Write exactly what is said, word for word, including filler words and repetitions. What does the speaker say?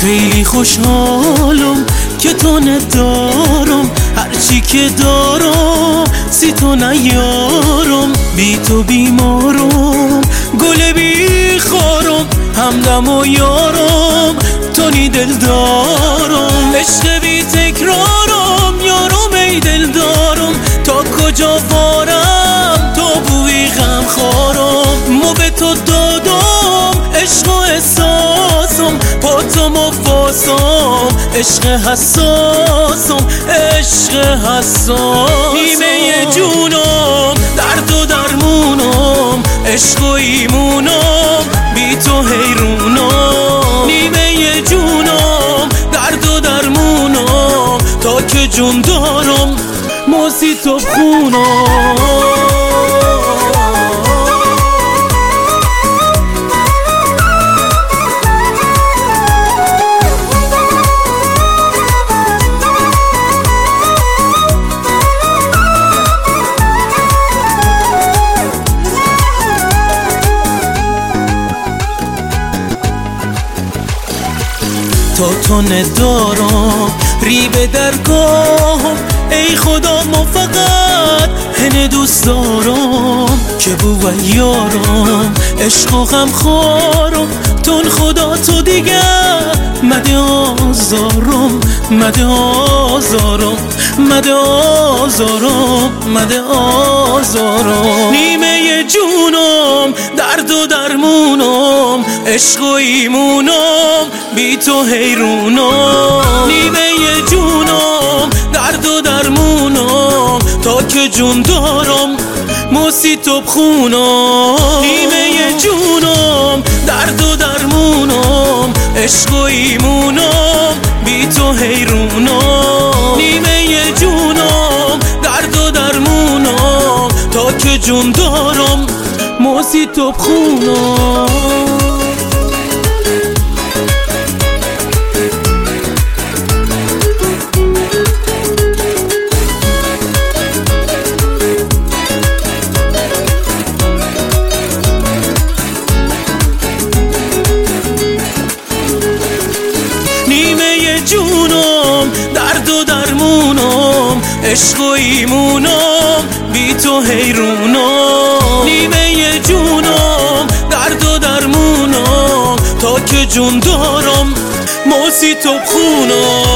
خیلی خوشحالم که تو ندارم، هرچی که دارم سی تو نیارم. بی تو بیمارم، گل بی خارم، همدم و یارم، تو نی دل دارم. عشق بی تکرارم، یارم ای دل دارم، تا کجا بارم تو بوی غم خارم. مو به تو دادم عشق و احساسم، با تو مفاسم، عشق حساسم، عشق حساسم. نیمه جونم، درد و درمونم، عشق و ایمونم، بی تو حیرونم. نیمه جونم، درد و درمونم، تا که جون دارم موسی تو بخونم. تا تو ندارم ری به درگاهم، ای خدا ما فقط هنه دوست دارم. که بو و یارم، عشق و غم خارم، تون خدا تو دیگه مده آزارم، مده آزارم، مده آزارم، مده آزارم. نیمه جونم، درد و درمونم، عشق و ایمونم، بی تو حیرونم. نیمه جونم، درد و درمونم، تا که جون دارم موسی تو بخونم. نیمه جونم، درد و درمونم، عشق و ایمونم، بی تو حیرونم. نیمه جونم، درد و درمونم، تا که جون دارم موسی تو بخونم. جونم، درد و درمونم، عشق و ایمونم، بی تو حیرونم. نیمه جونم، درد و درمونم، تا که جون دارم موسی تو بخونم.